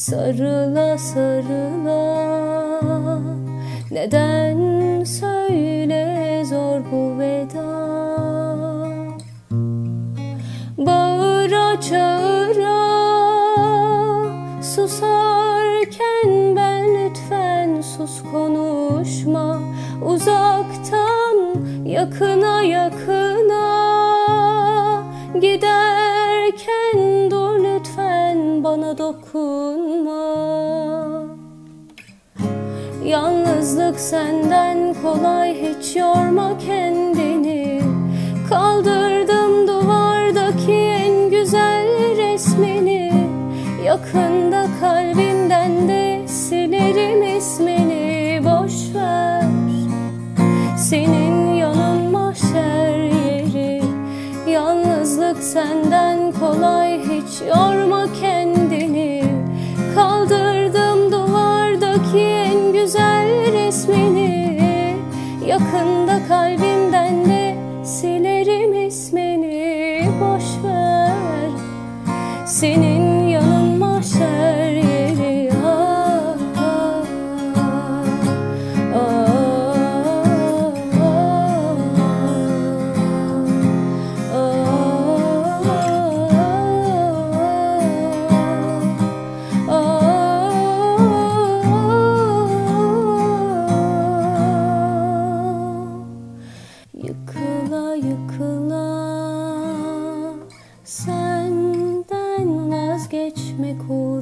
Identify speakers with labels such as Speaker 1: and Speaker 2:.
Speaker 1: sarıla sarıla. Neden söyle zor bu veda? Bağıra çağıra susarken ben, lütfen sus konuşma. Uzaktan yakına yakına giderken dur lütfen, bana dokunma. Yalnızlık senden kolay, hiç yorma kendini. Kaldırdım duvardaki en güzel resmini. Yakında kalbimden de silerim ismini. Boş ver, senin yanın mahşer yeri. Yalnızlık senden kolay, hiç yorma kendini. Kaldırdım duvardaki en güzel resmini. Yakında kalbimden de silerim ismini. Boş ver, senin yanın mahşer yeri. Ah, ah, ah, yıkıla yıkıla senden vazgeçmek